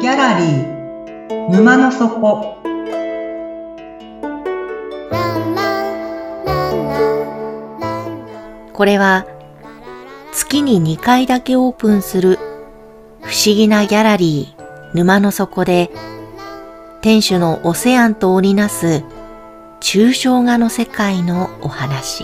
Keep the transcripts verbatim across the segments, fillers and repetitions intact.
ギャラリー沼の底。 これは月ににかいだけオープンする不思議なギャラリー沼の底で、店主のオセアンと織りなす抽象画の世界のお話。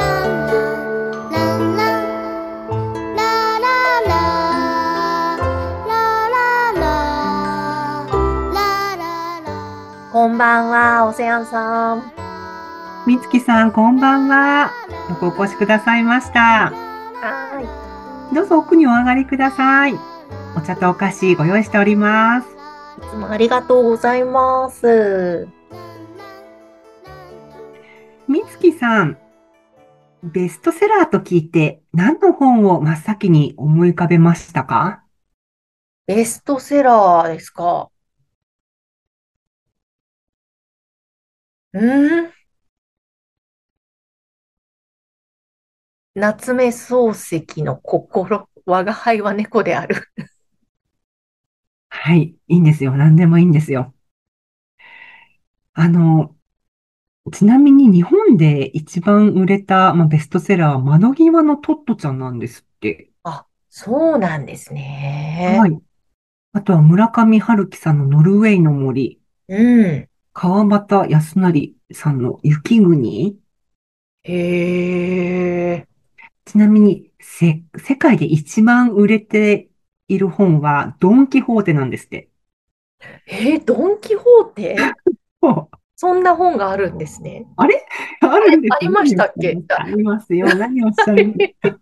こんばんは、オセアンさん。 みつきさん、こんばんは。よくお越しくださいました。 はどうぞ奥にお上がりください。お茶とお菓子ご用意しております。 い。いつもありがとうございます。 みつきさん、ベストセラーと聞いて何の本を真っ先に思い浮かべましたか？ ベストセラーですか？うーん夏目漱石の心、我が輩は猫である。 はい、いいんですよ。何でもいいんですよ。あの、ちなみに日本で一番売れた、まあ、ベストセラーは窓際のトットちゃんなんですって。 あ、そうなんですね。 はい。あとは村上春樹さんのノルウェーの森、 うん。 川端康成さんの雪国。 へえ。 ちなみに、せ、世界で一番売れている本はドンキホーテなんですって。 えー、ドン・キホーテ？ おそんな本があるんですね。 あれああれ、 るんです。 ありまし何をおったっけ？あしゃいますか？ありますよ。何をおっしゃるんですか？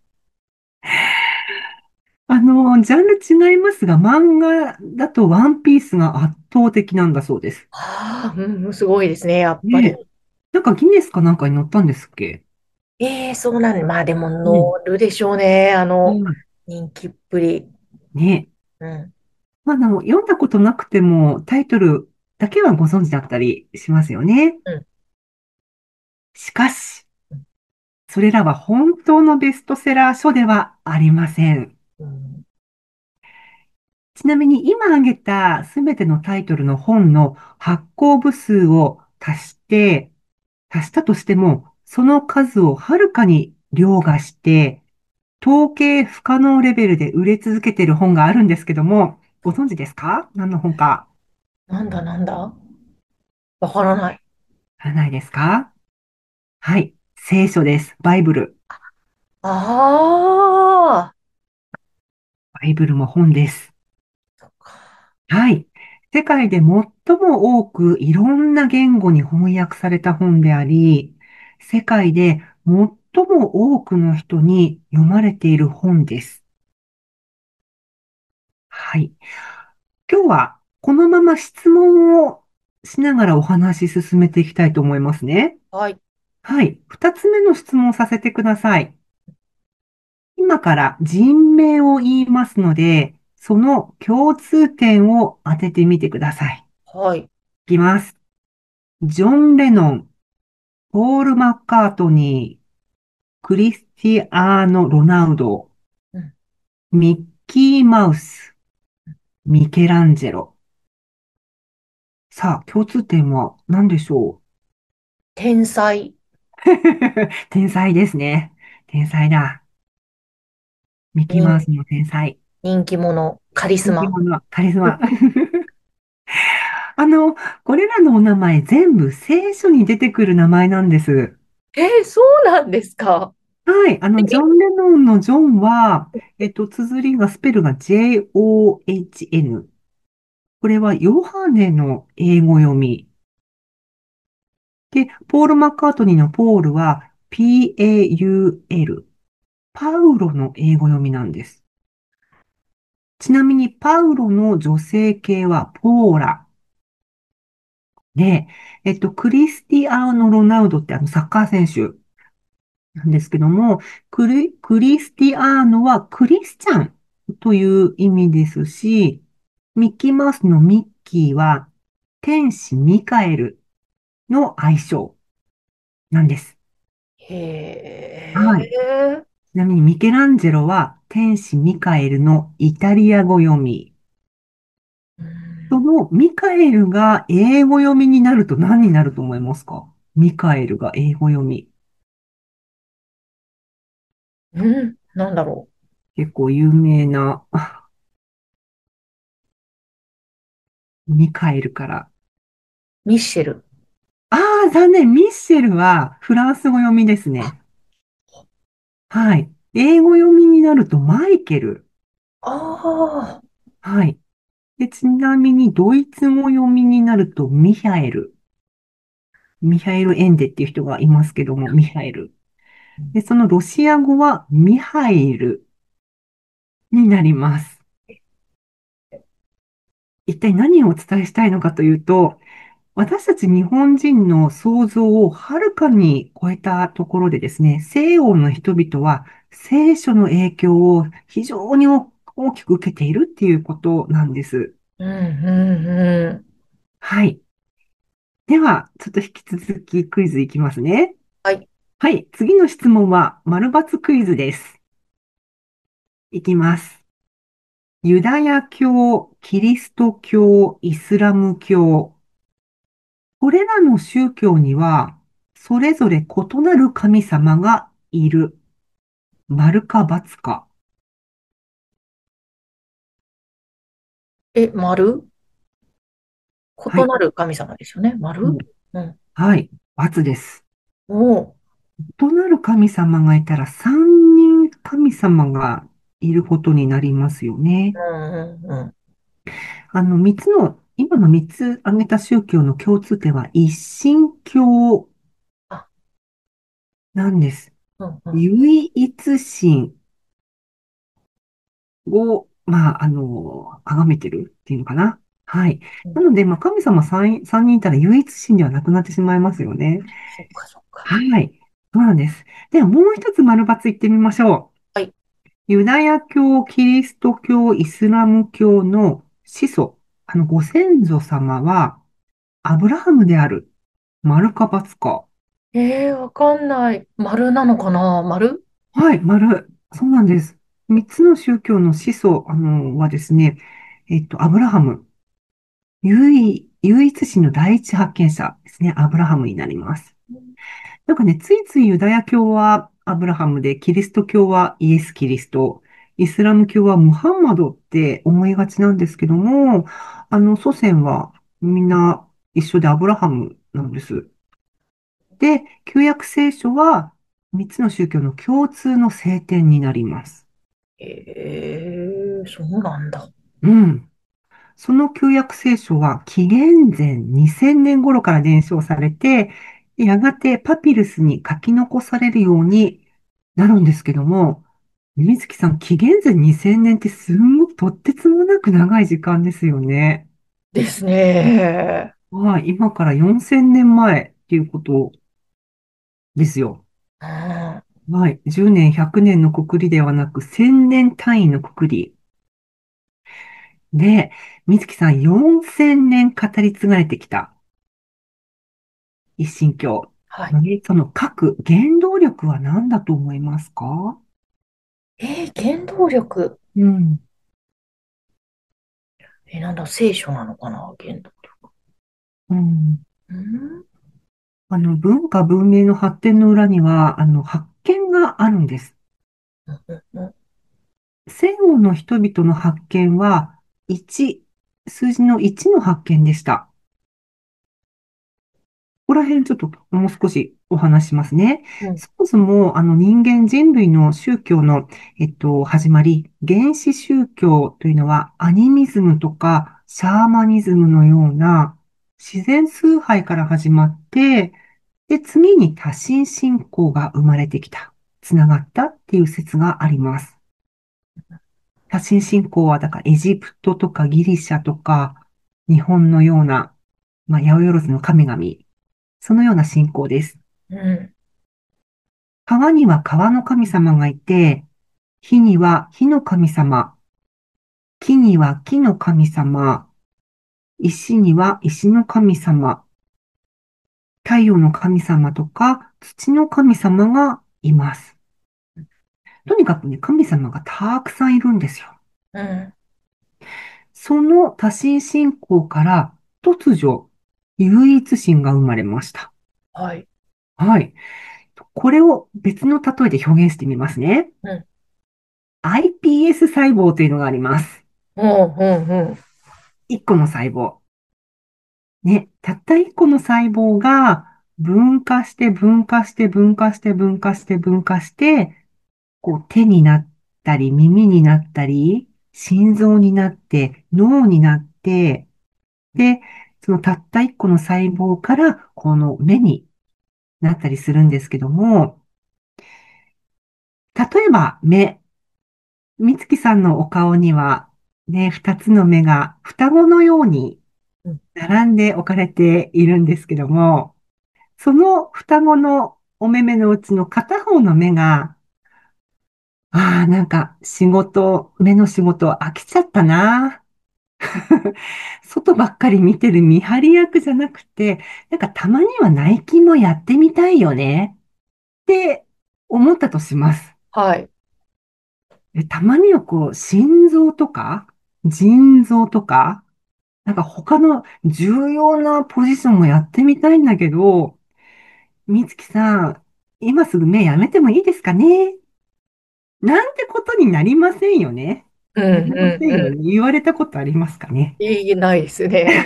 あの、ジャンル違いますが、漫画だとワンピースが圧倒的なんだそうです。 あー、うん、すごいですね、やっぱり。 ねえ。なんかギネスかなんかに載ったんですっけ？ ええ、そうなんで、まあでもうん。 乗るでしょうね、あの、 うん。 人気っぷり。 ねえ。 うん。 まあ、でも、読んだことなくても、タイトルだけはご存知だったりしますよね。 うん。 しかし、それらは本当のベストセラー書ではありません。 うん。 ちなみに、今挙げたすべてのタイトルの本の発行部数を足して、足したとしても、その数をはるかに凌駕して、統計不可能レベルで売れ続けている本があるんですけども、ご存知ですか？何の本か。 なんだなんだわからない。 知らないですか？はい。聖書です。バイブル。 ああ、 バイブルも本です。 そっか。 はい。世界で最も多くいろんな言語に翻訳された本であり、世界で最も多くの人に読まれている本です。はい。今日はこのまま質問をしながらお話し進めていきたいと思いますね。 はい。 はい。二つ目の質問をさせてください。今から人名を言いますので、その共通点を当ててみてください。 はい。 いきます。ジョン・レノン、ポール・マッカートニー、クリスティアーノ・ロナウド、 うん。 ミッキー・マウス、ミケランジェロ。さあ、共通点は何でしょ天才、 う？天才ですね。天才だ。ミッキーマウ人、 スの天才。 人気者、カリスマ。 人気者、カリスマ。あの、これらのお名前全部聖書に出てくる名前なんです。 えー、そうなんですか？ はい。あの、ジョン・レノンのジョンは、えっと、綴りが、スペルが ジェイオーエイチエヌ。これはヨハネの英語読み。で、ポール・マッカートニーのポールは ピーエーユーエル。パウロの英語読みなんです。ちなみに、パウロの女性系はポーラ。で、えっと、クリスティアーノ・ロナウドってあのサッカー選手なんですけども、クリ、クリスティアーノはクリスチャンという意味ですし、ミッキーマウスのミッキーは天使ミカエルの愛称なんです。 へはい。 え。 ちなみにミケランジェロは天使ミカエルのイタリア語読み。 そのミカエルが英語読みになると何になると思いますか？ミカエルが英語読み。 うん、なんだろ結構有名な、あミカエルから。 う。ミッシェル。 ああ、残念。ミッシェルはフランス語読みですあ、 ね。はい。英語読みになるとマイケル。 あはい。で、ちなみにドイツ語読みになるとミハエル。ミハエル・エンデっていう人がいますけども、ミハエル。で、そのロシア語はミハイルになります。一体何をお伝えしたいのかというと、私たち日本人の想像をはるかに超えたところでですね、西洋の人々は聖書の影響を非常に大きく受けているっていうことなんです。 うん、うん、うん。 はい。では、ちょっと引き続きクイズいきますね。 はい。 はい。次の質問は、丸抜クイズです。いきます。ユダヤ教、キリスト教、イスラム教。これらの宗教には、それぞれ異なる神様がいる。丸か×か。 え、丸はい。 異なる神様ですよね。丸。 うん。 うん。 はい。×です。 おー。 異なる神様がいたらさんにん神様がいることになりますよね。 うん、うん、うん。 あの、三つの、今の三つ挙げた宗教の共通点は一神教あ、 なんです。 うん、うん。 唯一神を、まあ、あの、崇めてるっていうのかな。はい。 うん。 なので、まあ、神様さん、三人いたら唯一神ではなくなってしまいますよね。 そっか、そっか。 はい。そうなんです。では、もう一つ丸抜言ってみましょはい。 う。ユダヤ教、キリスト教、イスラム教の始祖、あの、ご先祖様は、アブラハムである。丸か×か。 えー、わかんない。丸なのかな？丸。 はい、丸。そうなんです。三つの宗教の始祖、あの、はですね、えっと、アブラハム。唯、唯一神の第一発見者ですね。アブラハムになります。なんかね、ついついユダヤ教はアブラハムで、キリスト教はイエス・キリスト、イスラム教はムハンマドって思いがちなんですけども、あの、祖先はみんな一緒でアブラハムなんです。で、旧約聖書は三つの宗教の共通の聖典になります。 えー、そうなんだ。 うん。その旧約聖書は紀元前にせんねん頃から伝承されて、やがてパピルスに書き残されるようになるんですけども、水木さん、紀元前にせんねんってすんごくとってつもなく長い時間ですよね。 ですね。 はい、今からよんせんねんまえっていうことですよ。 うん。 はい、じゅうねん、ひゃくねんのくくりではなく、せんねん単位のくくり。で、水木さん、よんせんねん語り継がれてきた一神教。 はい。 ね、その各原動力は何だと思いますか？ えー、原動力。 うん。 えー、なんだ、聖書なのかな、原動力。 うん。 うん。 あの、文化文明の発展の裏には、あの、発見があるんです。 うん、うん、うん。 西欧の人々の発見は、いち、数字のいちの発見でした。ここら辺ちょっともう少しお話ししますね。 うん。 そもそも、あの人間人類の宗教の、えっと、始まり、原始宗教というのはアニミズムとかシャーマニズムのような自然崇拝から始まって、で、次に多神信仰が生まれてきた、つながったっていう説があります。多神信仰は、だからエジプトとかギリシャとか、日本のような、まあ、八百万の神々、そのような信仰です。 うん。 川には川の神様がいて、火には火の神様、木には木の神様、石には石の神様、太陽の神様とか土の神様がいます。とにかくね、神様がたくさんいるんですよ。 うん。 その多神信仰から突如、唯一神が生まれました。 はい。 はい。これを別の例えで表現してみますね。 うん。 アイピーエス 細胞というのがあります。 うん、うん、うん。 いっこの細胞。ね、たったいっこの細胞が分化して分化して分化して分化して分化して、こう手になったり耳になったり、心臓になって脳になって、で、そのたったいっこの細胞からこの目になったりするんですけども、例えば目、みつきさんのお顔にはね、二つの目が双子のようにうん。 並んで置かれているんですけども、その双子のお目目のうちの片方の目が、ああ、なんか仕事、目の仕事飽きちゃったな。外ばっかり見てる見張り役じゃなくて、なんかたまには内勤もやってみたいよねって思ったとします。 はい。 でたまにはこう、心臓とか、腎臓とか、なんか他の重要なポジションもやってみたいんだけど、みつきさん、今すぐ目やめてもいいですかねなんてことになりませんよね。 うん、 なりまうん、うん。 せんよね。言われたことありますかね。 いいないですね。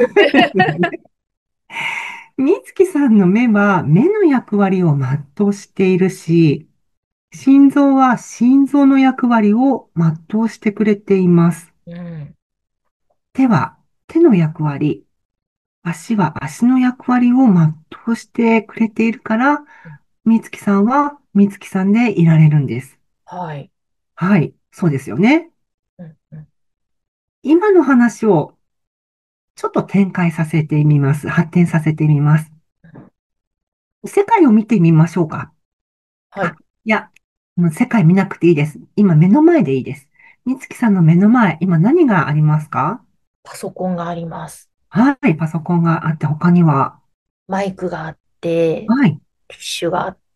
みつきさんの目は目の役割を全うしているし、心臓は心臓の役割を全うしてくれています。 うん。 手は手の役割、足は足の役割を全うしてくれているから、みつきさんはみつきさんでいられるんです。 はい。 はい、そうですよね。 うん、うん。 今の話をちょっと展開させてみます。発展させてみます。世界を見てみましょうか。あ、 はい。 いや、もう世界見なくていいです。今目の前でいいです。みつきさんの目の前、今何がありますか？ パソコンがあります。 はい、パソコンがあって他には、 マイクがあって、 はい、 ティッシュがあって、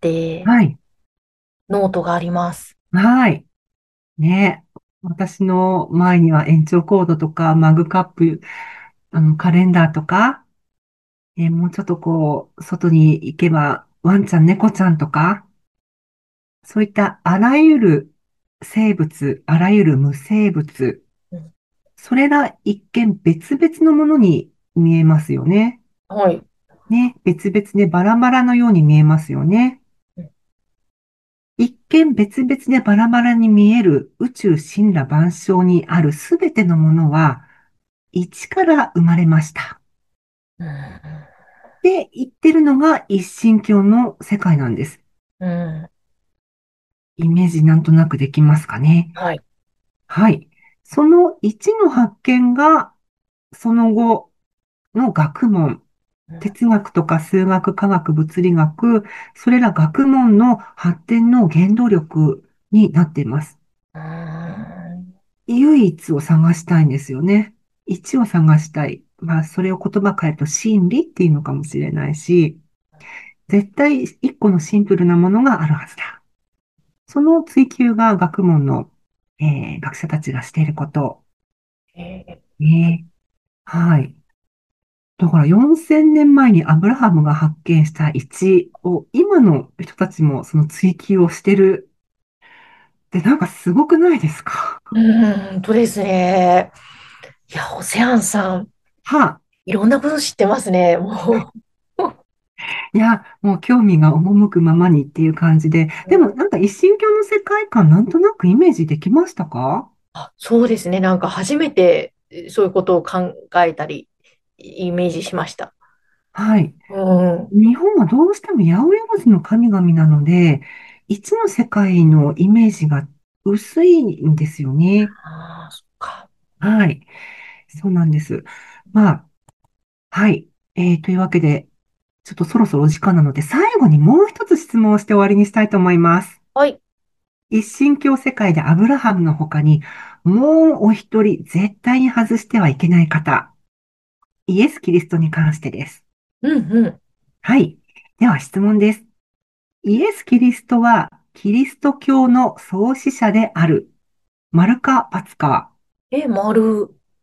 はい、 ノートがあります。 はい、ね。私の前には延長コードとかマグカップ、あの、カレンダーとか、えーもうちょっとこう、外に行けば、ワンちゃん、猫ちゃんとか、そういったあらゆる生物、あらゆる無生物、 うん。 それら一見別々のものに見えますよね。 はい。 ね、別々でバラバラのように見えますよね。 うん。 一見別々でバラバラに見える宇宙神羅万象にあるすべてのものは、一から生まれました。 うん。 って言ってるのが一神教の世界なんです。 うん。 イメージなんとなくできますかね。 はい。 はい。そのいちの発見が、その後の学問、 うん。 哲学とか数学、科学、物理学、それら学問の発展の原動力になっています。 うん。 唯一を探したいんですよね。一を探したい。まあ、それを言葉変えると真理っていうのかもしれないし、絶対一個のシンプルなものがあるはずだ。その追求が学問の、えー学者たちがしていること。 えーね。はい。だからよんせんねんまえにアブラハムが発見したいちを今の人たちもその追求をしてるってなんかすごくないですか？ うーんとですね。いや、オセアンさん、 はあ、 いろんなこと知ってますね。もう。 いや、もう興味が赴くままにっていう感じで、でもなんか一神教の世界観なんとなくイメージできましたか？ あ、そうですね。なんか初めてえそういうことを考えたり、イメージしました。 はい。 うん。 日本はどうしても八百万の神々なので、一の世界のイメージが薄いんですよね。 ああ、そっか。 はい。そうなんです。まあ、はい。えー、というわけで、ちょっとそろそろお時間なので、最後にもう一つ質問をして終わりにしたいと思います。 はい。 一神教世界でアブラハムの他に、もうお一人絶対に外してはいけない方、イエス・キリストに関してです。 うんうん。 はい。では質問です。イエス・キリストはキリスト教の創始者である。丸か×か。 え、丸。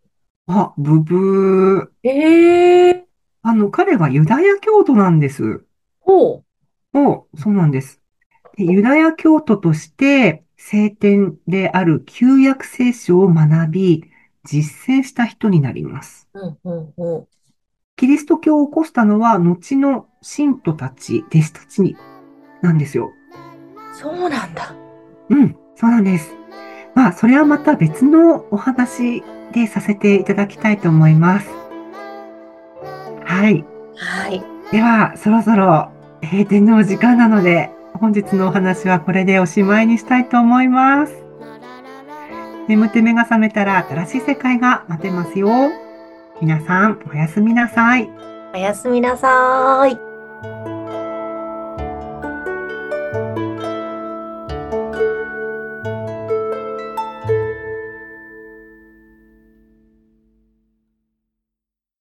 あ、ブブー。 ええ、 あの、彼はユダヤ教徒なんです。 ほお、そうなんです。でユダヤ教徒として聖典である旧約聖書を学び、実践した人になります。 う。うん、うん、うん。 キリスト教を起こしたのは、後の信徒たち、弟子たちに、なんですよ。 そうなんだ。 うん、そうなんです。まあ、それはまた別のお話でさせていただきたいと思います。はい。 はい。 では、そろそろ閉店のお時間なので、本日のお話はこれでおしまいにしたいと思います。眠って目が覚めたら新しい世界が待ってますよ。皆さん、おやすみなさい。 おやすみなさーい。